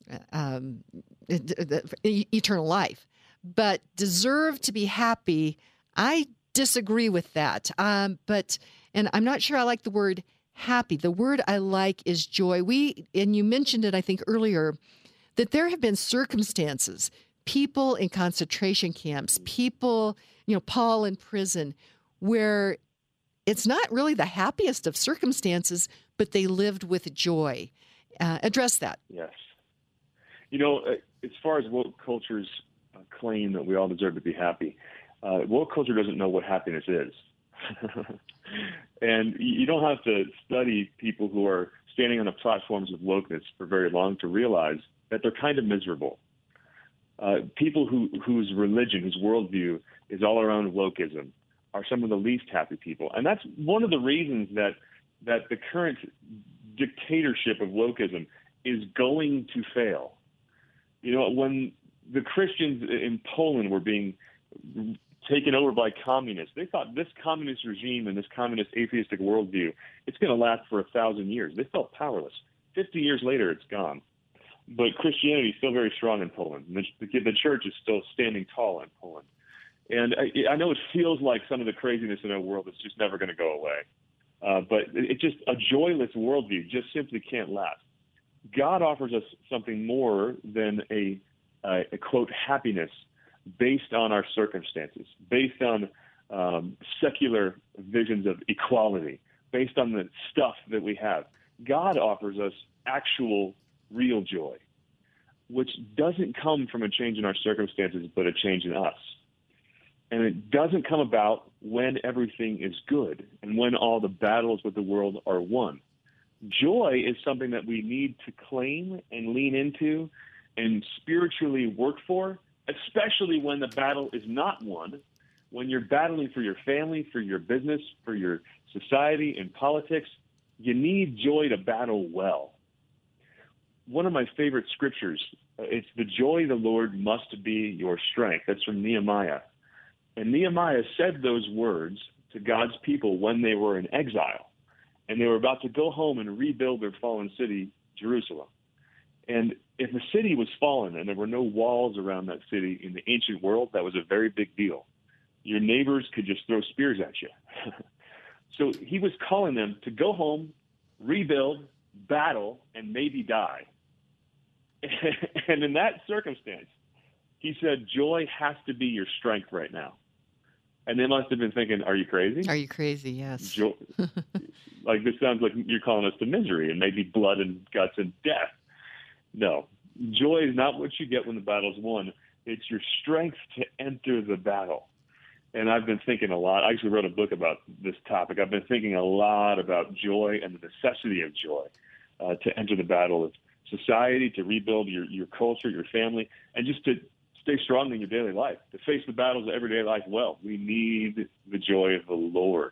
eternal life. But deserve to be happy, I disagree with that. And I'm not sure I like the word happy. The word I like is joy. And you mentioned it, I think, earlier, that there have been circumstances, people in concentration camps, people, Paul in prison, where it's not really the happiest of circumstances, but they lived with joy. Address that. Yes. As far as woke culture's claim that we all deserve to be happy, woke culture doesn't know what happiness is. And you don't have to study people who are standing on the platforms of wokeness for very long to realize that they're kind of miserable. People whose religion, whose worldview is all around wokeism are some of the least happy people. And that's one of the reasons that the current dictatorship of wokeism is going to fail. When the Christians in Poland were being taken over by communists, they thought this communist regime and this communist atheistic worldview, it's going to last for 1,000 years. They felt powerless. 50 years later, it's gone. But Christianity is still very strong in Poland. The church is still standing tall in Poland. And I know it feels like some of the craziness in our world is just never going to go away. But it just, a joyless worldview just simply can't last. God offers us something more than a quote, happiness based on our circumstances, based on secular visions of equality, based on the stuff that we have. God offers us actual, real joy, which doesn't come from a change in our circumstances, but a change in us. And it doesn't come about when everything is good and when all the battles with the world are won. Joy is something that we need to claim and lean into and spiritually work for, especially when the battle is not won, when you're battling for your family, for your business, for your society and politics. You need joy to battle well. One of my favorite scriptures, it's the joy of the Lord must be your strength. That's from Nehemiah. And Nehemiah said those words to God's people when they were in exile, and they were about to go home and rebuild their fallen city, Jerusalem. And if the city was fallen and there were no walls around that city in the ancient world, that was a very big deal. Your neighbors could just throw spears at you. So he was calling them to go home, rebuild, battle, and maybe die. And in that circumstance, he said, joy has to be your strength right now. And they must have been thinking, are you crazy? Are you crazy? Yes. Joy, like, this sounds like you're calling us to misery and maybe blood and guts and death. No, joy is not what you get when the battle's won. It's your strength to enter the battle. And I've been thinking a lot. I actually wrote a book about this topic. I've been thinking a lot about joy and the necessity of joy to enter the battle of society, to rebuild your culture, your family, and just to stay strong in your daily life, to face the battles of everyday life well. We need the joy of the Lord.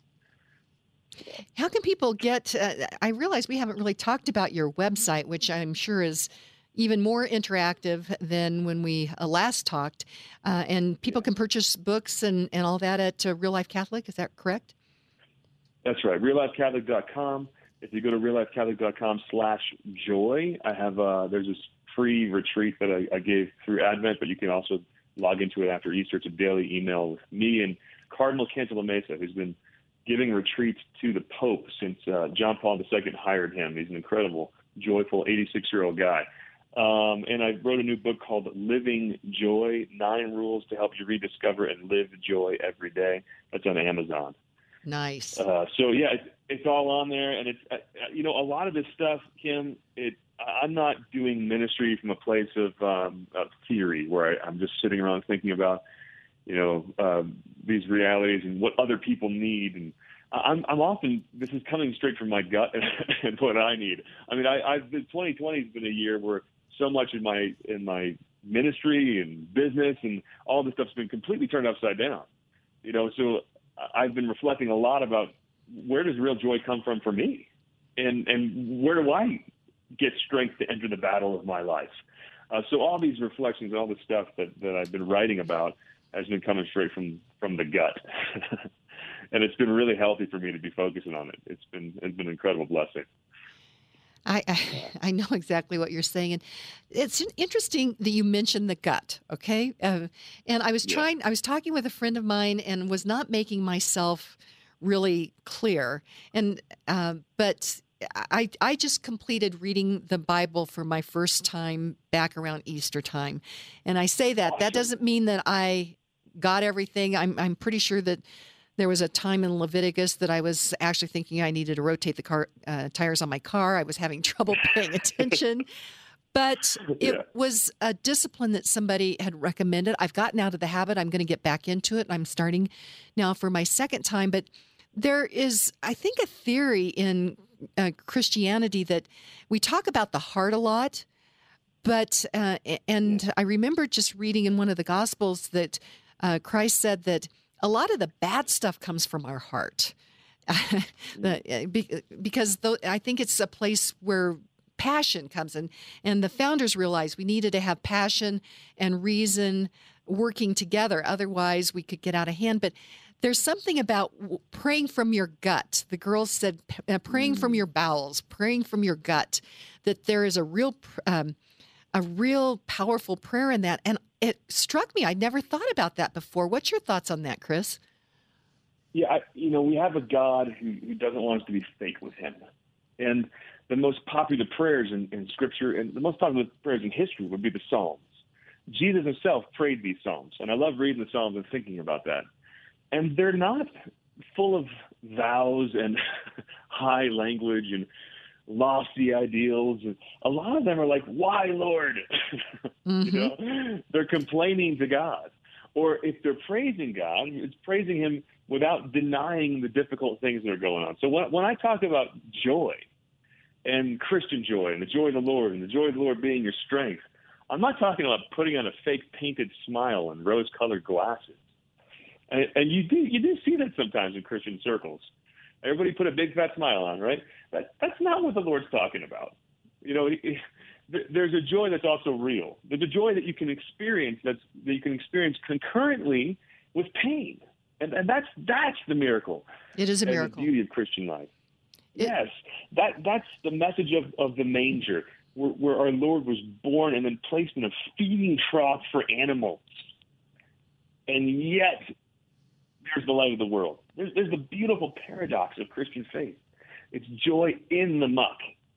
How can people get, I realize we haven't really talked about your website, which I'm sure is even more interactive than when we last talked. And people can purchase books and all that at Real Life Catholic. Is that correct? That's right. RealLifeCatholic.com. If you go to RealLifeCatholic.com/joy, I have there's this free retreat that I gave through Advent, but you can also log into it after Easter. It's a daily email with me and Cardinal Cantalamessa, who's been giving retreats to the Pope since John Paul II hired him. He's an incredible, joyful 86-year-old guy. And I wrote a new book called Living Joy, 9 Rules to Help You Rediscover and Live Joy Every Day. That's on Amazon. Nice. So, yeah, it's all on there. And it's, a lot of this stuff, Kim, I'm not doing ministry from a place of theory where I'm just sitting around thinking about, these realities and what other people need. And I'm often, this is coming straight from my gut and what I need. I mean, 2020 has been a year where so much in my ministry and business and all this stuff's been completely turned upside down. So I've been reflecting a lot about where does real joy come from for me, and where do I get strength to enter the battle of my life? So all these reflections, all this stuff that I've been writing about has been coming straight from the gut. And it's been really healthy for me to be focusing on it. It's been an incredible blessing. I know exactly what you're saying. And it's interesting that you mentioned the gut, okay? And I was talking with a friend of mine and was not making myself really clear. And but I just completed reading the Bible for my first time back around Easter time. And I say that, that doesn't mean that I got everything. I'm pretty sure that there was a time in Leviticus that I was actually thinking I needed to rotate the tires on my car. I was having trouble paying attention. But it Yeah. was a discipline that somebody had recommended. I've gotten out of the habit. I'm going to get back into it. I'm starting now for my second time. But there is, I think, a theory in Christianity that we talk about the heart a lot. But, and I remember just reading in one of the Gospels that Christ said that a lot of the bad stuff comes from our heart. Because I think it's a place where passion comes in, and the founders realized we needed to have passion and reason working together. Otherwise, we could get out of hand. But there's something about praying from your gut. The girls said praying from your bowels, praying from your gut, that there is a real powerful prayer in that. And it struck me. I'd never thought about that before. What's your thoughts on that, Chris? Yeah, we have a God who doesn't want us to be fake with him. And the most popular prayers in Scripture and the most popular prayers in history would be the Psalms. Jesus himself prayed these Psalms, and I love reading the Psalms and thinking about that. And they're not full of vows and high language and lofty ideals. And a lot of them are like, why, Lord? They're complaining to God. Or if they're praising God, it's praising him without denying the difficult things that are going on. So when I talk about joy and Christian joy and the joy of the Lord and the joy of the Lord being your strength, I'm not talking about putting on a fake painted smile and rose-colored glasses. And you do see that sometimes in Christian circles. Everybody put a big fat smile on, right? That's not what the Lord's talking about. There's a joy that's also real. There's a joy that you can experience that you can experience concurrently with pain, and that's the miracle. It is a and miracle. The beauty of Christian life. Yes, that's the message of the manger, where our Lord was born and then placed in a feeding trough for animals, and yet there's the light of the world. There's the beautiful paradox of Christian faith. It's joy in the muck.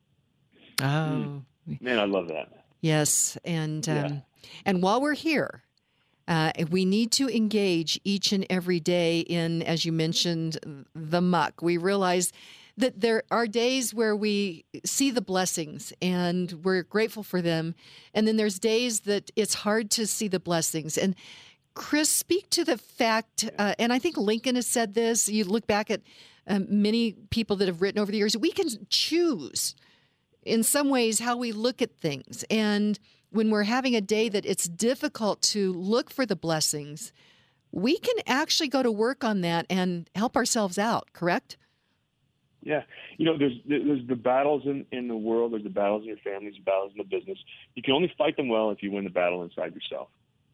Oh. Man, I love that. Yes, and while we're here, we need to engage each and every day in, as you mentioned, the muck. We realize that there are days where we see the blessings and we're grateful for them, and then there's days that it's hard to see the blessings. And Chris, speak to the fact, and I think Lincoln has said this. You look back at many people that have written over the years. We can choose in some ways how we look at things. And when we're having a day that it's difficult to look for the blessings, we can actually go to work on that and help ourselves out, correct? Yeah. There's the battles in the world, there's the battles in your family, there's the battles in the business. You can only fight them well if you win the battle inside yourself.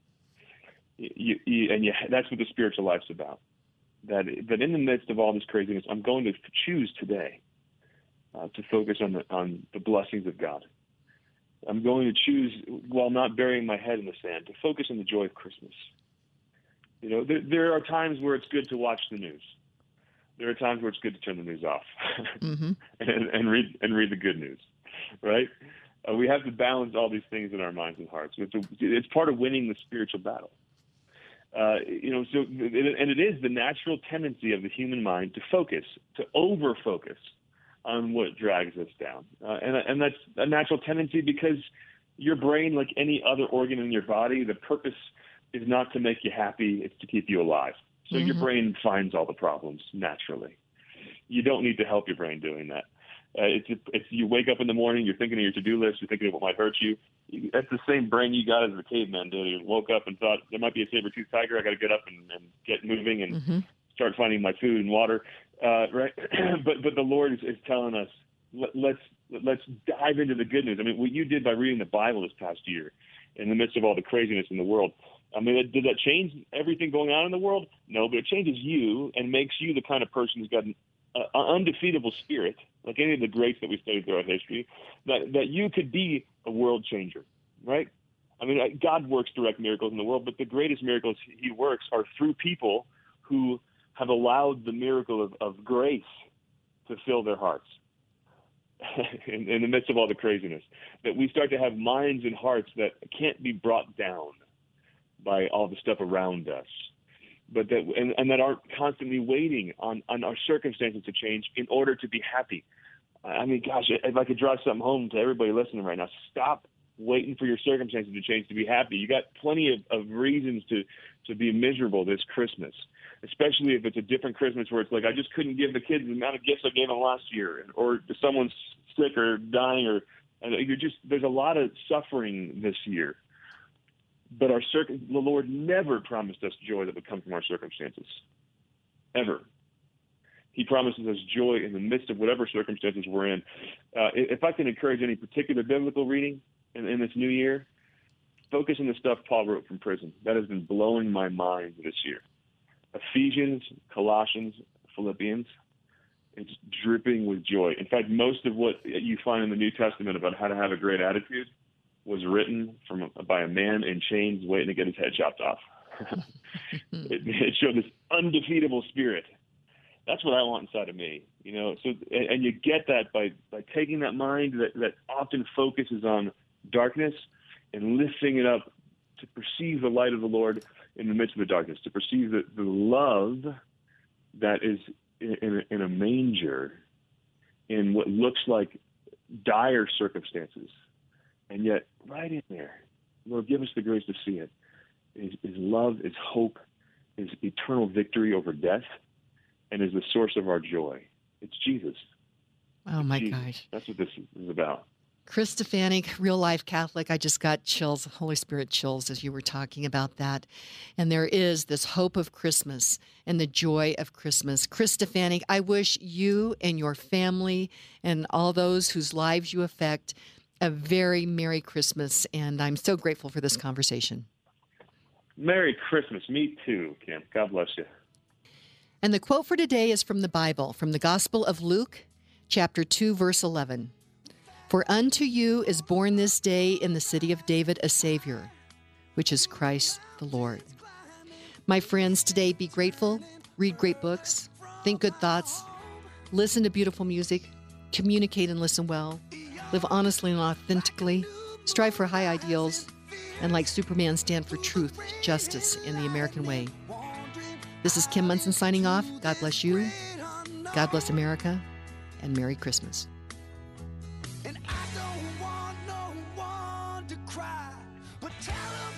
That's what the spiritual life's about. That in the midst of all this craziness, I'm going to choose today to focus on the blessings of God. I'm going to choose, while not burying my head in the sand, to focus on the joy of Christmas. There are times where it's good to watch the news. There are times where it's good to turn the news off and read the good news, right? We have to balance all these things in our minds and hearts. It's part of winning the spiritual battle. And it is the natural tendency of the human mind to over-focus on what drags us down. And that's a natural tendency because your brain, like any other organ in your body, the purpose is not to make you happy, it's to keep you alive. So your brain finds all the problems naturally. You don't need to help your brain doing that. It's you wake up in the morning, you're thinking of your to-do list, you're thinking of what might hurt you. That's the same brain you got as the caveman did. You woke up and thought, there might be a saber-toothed tiger, I got to get up and get moving and start finding my food and water. Right? But the Lord is telling us, let's dive into the good news. I mean, what you did by reading the Bible this past year in the midst of all the craziness in the world, I mean, did that change everything going on in the world? No, but it changes you and makes you the kind of person who's got an undefeatable spirit, like any of the greats that we studied throughout history, that you could be a world changer, right? I mean, God works direct miracles in the world, but the greatest miracles he works are through people who have allowed the miracle of grace to fill their hearts in the midst of all the craziness, that we start to have minds and hearts that can't be brought down by all the stuff around us, but that aren't constantly waiting on our circumstances to change in order to be happy. I mean, gosh, if I could drive something home to everybody listening right now, stop waiting for your circumstances to change to be happy. You got plenty of reasons to be miserable this Christmas, especially if it's a different Christmas where it's like, I just couldn't give the kids the amount of gifts I gave them last year, or someone's sick or dying, or there's a lot of suffering this year. But the Lord never promised us joy that would come from our circumstances, ever. He promises us joy in the midst of whatever circumstances we're in. If I can encourage any particular biblical reading in this new year, focus on the stuff Paul wrote from prison. That has been blowing my mind this year. Ephesians, Colossians, Philippians, it's dripping with joy. In fact, most of what you find in the New Testament about how to have a great attitude was written by a man in chains waiting to get his head chopped off. It showed this undefeatable spirit. That's what I want inside of me, So, and you get that by taking that mind that often focuses on darkness and lifting it up to perceive the light of the Lord in the midst of the darkness, to perceive the love that is in a manger, in what looks like dire circumstances, and yet right in there, Lord, give us the grace to see it. Is love, is hope, is eternal victory over death, and is the source of our joy. It's Jesus. Oh, my gosh. That's what this is about. Chris Stefanick, real life Catholic. I just got chills, Holy Spirit chills, as you were talking about that. And there is this hope of Christmas and the joy of Christmas. Chris Stefanick, I wish you and your family and all those whose lives you affect a very Merry Christmas. And I'm so grateful for this conversation. Merry Christmas. Me too, Kim. God bless you. And the quote for today is from the Bible, from the Gospel of Luke, chapter 2, verse 11. For unto you is born this day in the city of David a Savior, which is Christ the Lord. My friends, today be grateful, read great books, think good thoughts, listen to beautiful music, communicate and listen well, live honestly and authentically, strive for high ideals, and like Superman, stand for truth, justice, and the American way. This is Kim Munson signing off. God bless you. God bless America. And Merry Christmas. And I don't want no one to cry, but tell